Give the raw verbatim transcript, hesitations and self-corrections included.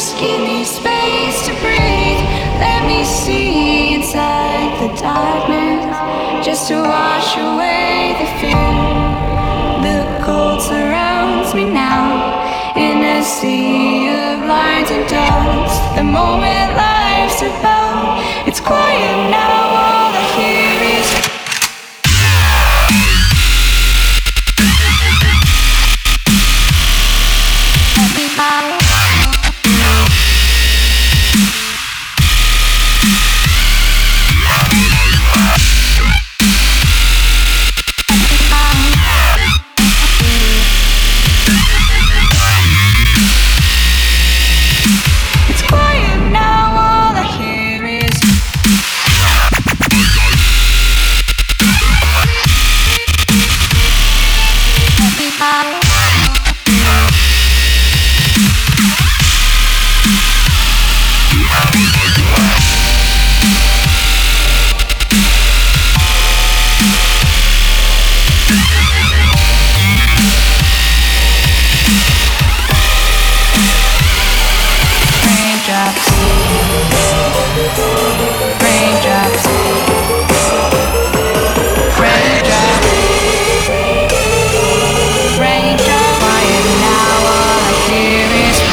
Just give me space to breathe. Let me see inside the darkness, just to wash away the fear. The cold surrounds me now, in a sea of lines and dust. The moment life's about, it's quiet now.